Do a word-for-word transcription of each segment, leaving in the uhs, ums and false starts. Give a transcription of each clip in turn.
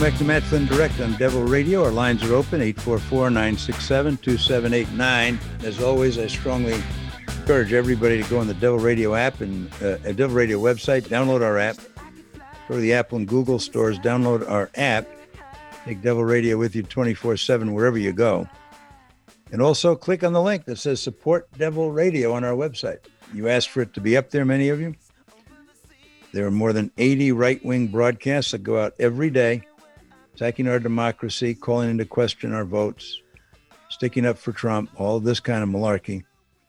back to Matt Flynn Direct on Devil Radio. Our lines are open, eight four four, nine six seven, two seven eight nine. As always, I strongly encourage everybody to go on the Devil Radio app and uh, a Devil Radio website, download our app, go to the Apple and Google stores, download our app, take Devil Radio with you twenty-four seven wherever you go. And also click on the link that says Support Devil Radio on our website. You asked for it to be up there, many of you. There are more than eighty right-wing broadcasts that go out every day, attacking our democracy, calling into question our votes, sticking up for Trump, all this kind of malarkey.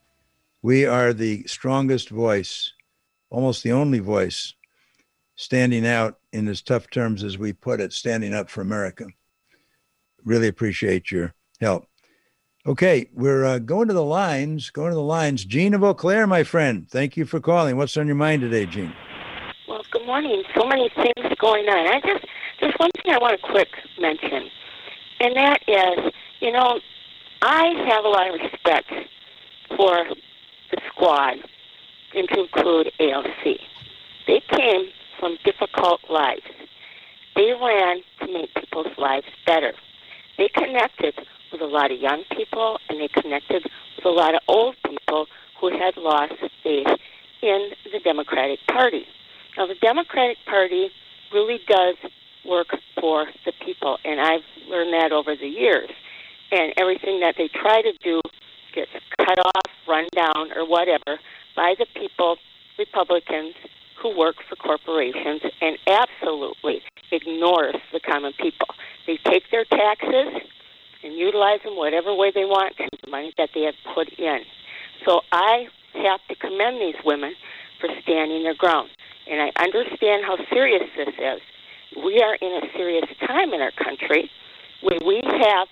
We are the strongest voice, almost the only voice, standing out in as tough terms as we put it, standing up for America. Really appreciate your help. Okay, we're uh, going to the lines, going to the lines. Gene of Eau Claire, my friend, thank you for calling. What's on your mind today, Gene? Well, good morning. So many things going on. I just, there's one thing I want to quick mention, and that is, you know, I have a lot of respect for the squad, and to include A L C. They came from difficult lives. They ran to make people's lives better. They connected with a lot of young people, and they connected with a lot of old people who had lost faith in the Democratic Party. Now, the Democratic Party really does work for the people, and I've learned that over the years. And everything that they try to do gets cut off, run down, or whatever by the people, Republicans, who work for corporations and absolutely ignores the common people. They take their taxes and utilize them whatever way they want to, the money that they have put in. So I have to commend these women for standing their ground. And I understand how serious this is. We are in a serious time in our country where we have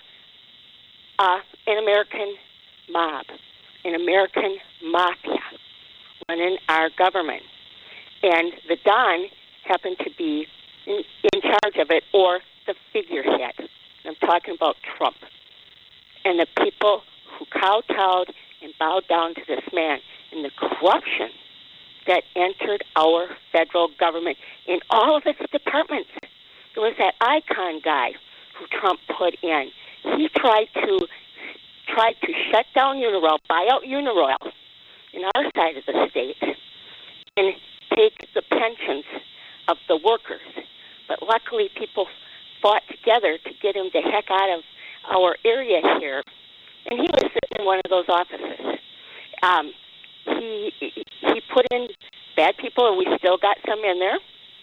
uh, an American mob, an American mafia running our government. And the Don happened to be in, in charge of it, or the figurehead. I'm talking about Trump. And the people who kowtowed and bowed down to this man, and the corruption that entered our federal government in all of its departments. There was that icon guy who Trump put in. He tried to tried to shut down Uniroyal, buy out Uniroyal in our side of the state, and take the pensions of the workers. But luckily, people fought together to get him the heck out of our area here, and he was sitting in one of those offices. Um, he he put in bad people, and we still got some in there,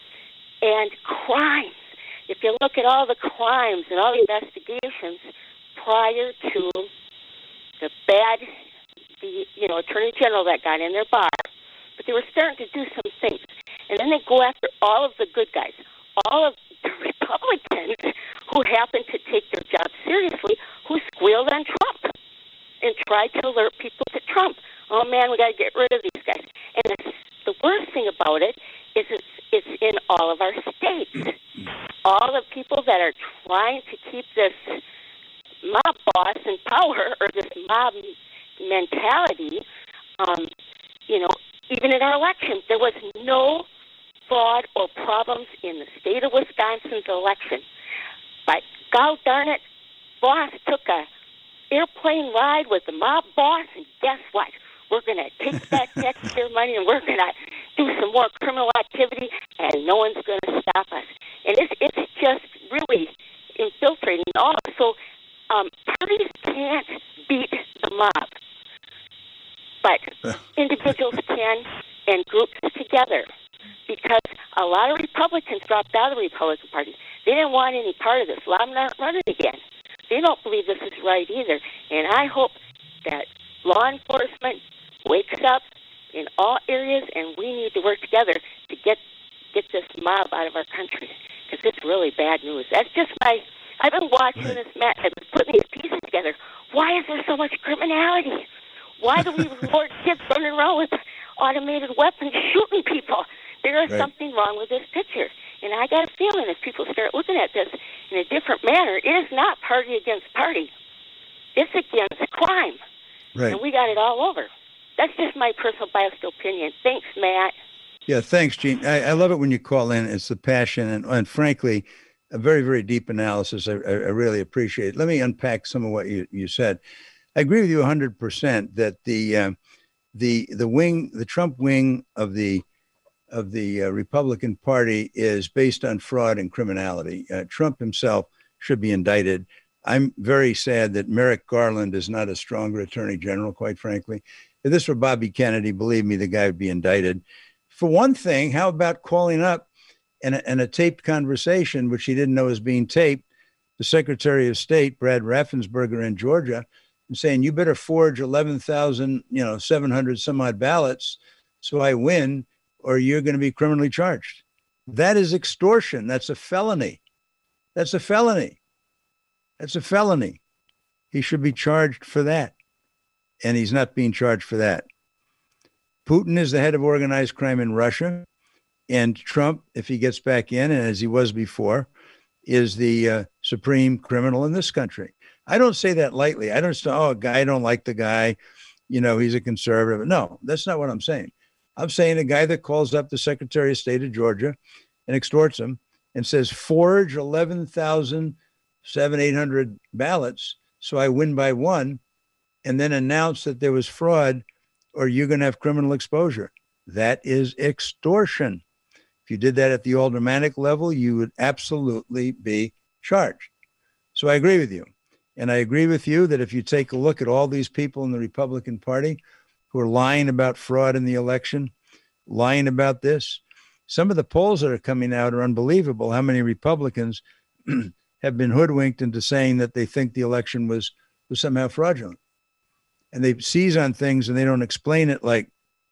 and crimes. If you look at all the crimes and all the investigations prior to the bad, the you know attorney general that got in their bar, but they were starting to do some things, and then they go after all of the good guys, all of the Republicans who happened to take their job seriously, who squealed on Trump and tried to alert people to Trump. Oh man, we got to get rid of these guys. And the, the worst thing about it is it's, it's in all of our states. All the people that are trying to keep this mob boss in power, or this mob mentality, um, you know, even in our elections, there was no fraud or problems in the state of Wisconsin's election. But God darn it, boss took a airplane ride with the mob boss, and guess what? We're going to take that taxpayer money, and we're going to do some more criminal activity, and no one's going to stop us. And it's, it's just really infiltrating all. So um, parties can't beat the mob, but individuals can, and groups together. Because a lot of Republicans dropped out of the Republican Party. They didn't want any part of this. Well, I'm not running again. They don't believe this is right either. And I hope that law enforcement wakes up in all areas, and we need to work together to get get this mob out of our country, because it's really bad news. That's just my, I've been watching this, Matt. I've been putting these pieces together. Why is there so much criminality? Why do we report kids running around with automated weapons shooting people? There is right. something wrong with this picture. And I got a feeling if people start looking at this in a different manner, it is not party against party. It's against crime. Right. And we got it all over. That's just my personal biased opinion. Thanks, Matt. Yeah, thanks, Gene. I, I love it when you call in. It's the passion. And, and frankly, a very, very deep analysis. I, I, I really appreciate it. Let me unpack some of what you, you said. I agree with you one hundred percent that the uh, the the wing, the Trump wing of the of the uh, Republican Party is based on fraud and criminality. Uh, Trump himself should be indicted. I'm very sad that Merrick Garland is not a stronger attorney general, quite frankly. If this were Bobby Kennedy, believe me, the guy would be indicted. For one thing, how about calling up in a, in a taped conversation, which he didn't know was being taped, the Secretary of State, Brad Raffensperger in Georgia, and saying, you better forge eleven thousand, you know, seven hundred some odd ballots so I win, or you're going to be criminally charged. That is extortion. That's a felony. That's a felony. That's a felony. He should be charged for that. And he's not being charged for that. Putin is the head of organized crime in Russia. And Trump, if he gets back in, and as he was before, is the uh, supreme criminal in this country. I don't say that lightly. I don't say, oh, a guy, I don't like the guy. You know, he's a conservative. No, that's not what I'm saying. I'm saying a guy that calls up the Secretary of State of Georgia and extorts him and says, forge eleven thousand seven, eight hundred ballots so I win by one, and then announce that there was fraud or you're going to have criminal exposure. That is extortion. If you did that at the aldermanic level, you would absolutely be charged. So I agree with you. And I agree with you that if you take a look at all these people in the Republican Party who are lying about fraud in the election, lying about this, some of the polls that are coming out are unbelievable. How many Republicans have been hoodwinked into saying that they think the election was, was somehow fraudulent. And they seize on things and they don't explain it, like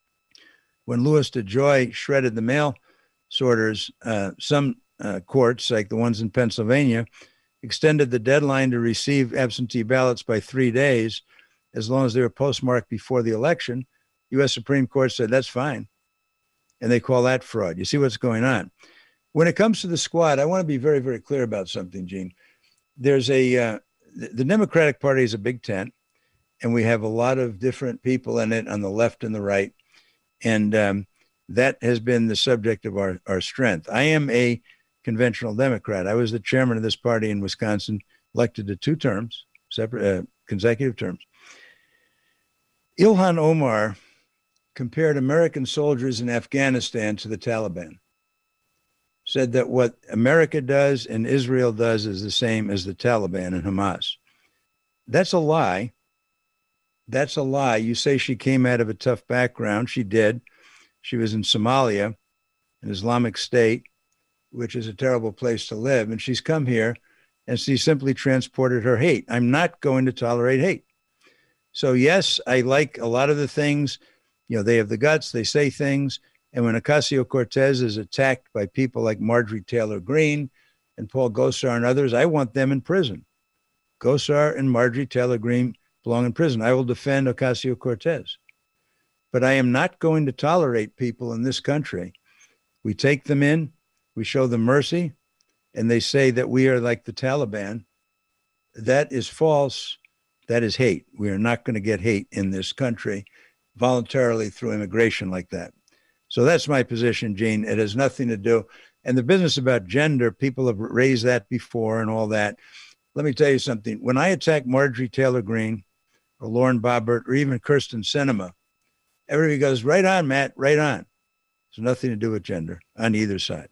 when Louis DeJoy shredded the mail sorters, uh, some uh, courts, like the ones in Pennsylvania, extended the deadline to receive absentee ballots by three days, as long as they were postmarked before the election. U S Supreme Court said, that's fine. And they call that fraud. You see what's going on. When it comes to the squad, I want to be very, very clear about something, Gene. There's a, uh, the Democratic Party is a big tent, and we have a lot of different people in it on the left and the right. And um, that has been the subject of our, our strength. I am a conventional Democrat. I was the chairman of this party in Wisconsin, elected to two terms, separate uh, consecutive terms. Ilhan Omar compared American soldiers in Afghanistan to the Taliban, said that what America does and Israel does is the same as the Taliban and Hamas. That's a lie. That's a lie. You say she came out of a tough background. She did. She was in Somalia, an Islamic State, which is a terrible place to live. And she's come here and she simply transported her hate. I'm not going to tolerate hate. So yes, I like a lot of the things, you know, they have the guts, they say things. And when Ocasio-Cortez is attacked by people like Marjorie Taylor Greene and Paul Gosar and others, I want them in prison. Gosar and Marjorie Taylor Greene belong in prison. I will defend Ocasio-Cortez. But I am not going to tolerate people in this country. We take them in, we show them mercy, and they say that we are like the Taliban. That is false. That is hate. We are not going to get hate in this country voluntarily through immigration like that. So that's my position, Gene. It has nothing to do. And the business about gender, people have raised that before and all that. Let me tell you something. When I attack Marjorie Taylor Greene or Lauren Boebert or even Kirsten Sinema, everybody goes, right on, Matt, right on. There's nothing to do with gender on either side.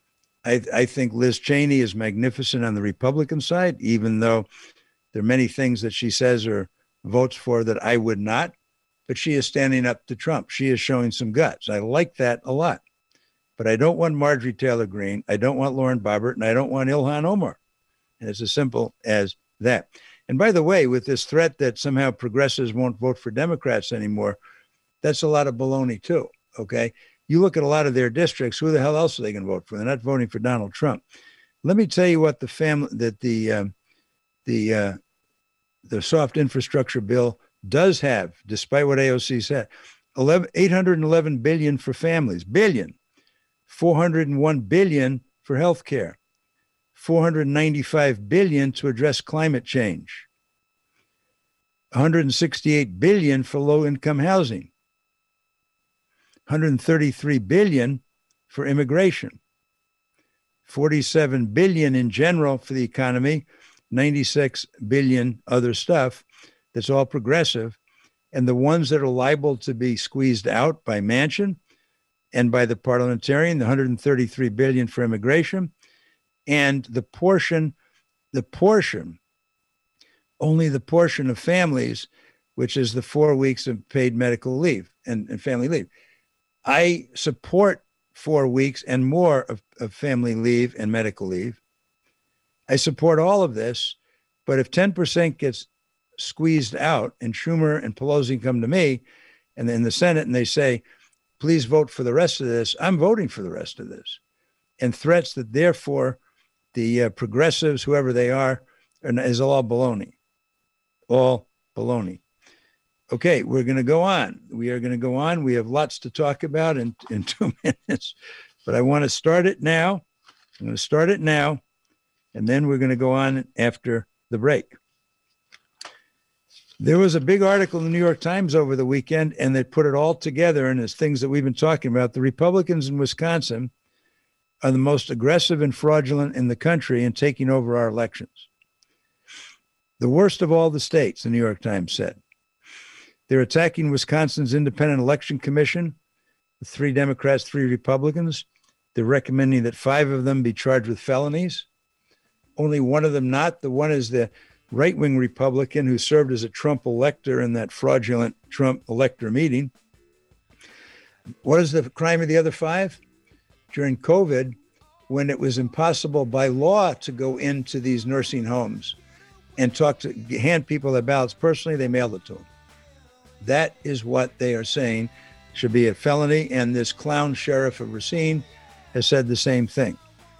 I, I think Liz Cheney is magnificent on the Republican side, even though there are many things that she says or votes for that I would not. But she is standing up to Trump. She is showing some guts. I like that a lot. But I don't want Marjorie Taylor Greene. I don't want Lauren Boebert, and I don't want Ilhan Omar. And it's as simple as that. And by the way, with this threat that somehow progressives won't vote for Democrats anymore, that's a lot of baloney too, okay? You look at a lot of their districts, who the hell else are they going to vote for? They're not voting for Donald Trump. Let me tell you what the family, that the, um, the, uh, the soft infrastructure bill does have, despite what A O C said, eight hundred eleven billion dollars for families, billion, four hundred one billion dollars for healthcare, four hundred ninety-five billion dollars to address climate change, one hundred sixty-eight billion dollars for low-income housing, one hundred thirty-three billion dollars for immigration, forty-seven billion in general for the economy, ninety-six billion other stuff that's all progressive. And the ones that are liable to be squeezed out by Manchin and by the parliamentarian, the one hundred thirty-three billion for immigration, and the portion, the portion, only the portion of families, which is the four weeks of paid medical leave and, and family leave. I support four weeks and more of, of family leave and medical leave. I support all of this, but if ten percent gets squeezed out and Schumer and Pelosi come to me and in the Senate and they say, please vote for the rest of this, I'm voting for the rest of this. And threats that therefore the uh, progressives, whoever they are, are, is all baloney. All baloney. Okay, we're going to go on. We are going to go on. We have lots to talk about in, in two minutes, but I want to start it now. I'm going to start it now, and then we're going to go on after the break. There was a big article in the New York Times over the weekend, and they put it all together, and it's things that we've been talking about. The Republicans in Wisconsin are the most aggressive and fraudulent in the country in taking over our elections. The worst of all the states, the New York Times said. They're attacking Wisconsin's Independent Election Commission, three Democrats, three Republicans. They're recommending that five of them be charged with felonies. Only one of them not. The one is the right-wing Republican who served as a Trump elector in that fraudulent Trump elector meeting. What is the crime of the other five? During COVID, when it was impossible by law to go into these nursing homes and talk to, hand people their ballots personally, they mailed it to them. That is what they are saying should be a felony. And this clown sheriff of Racine has said the same thing.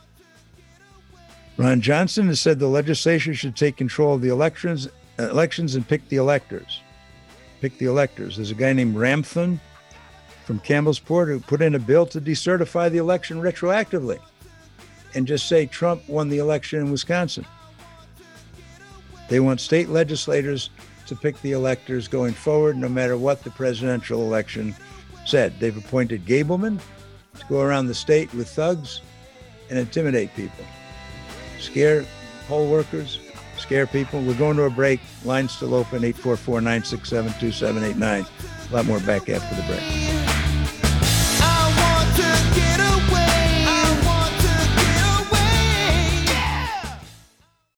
Ron Johnson has said the legislature should take control of the elections, uh, elections and pick the electors. Pick the electors. There's a guy named Ramthun from Campbellsport who put in a bill to decertify the election retroactively and just say Trump won the election in Wisconsin. They want state legislators to pick the electors going forward, no matter what the presidential election said. They've appointed Gableman to go around the state with thugs and intimidate people, scare poll workers, scare people. We're going to a break. Line's still open, eight four four, nine six seven, two seven eight nine. A lot more back after the break.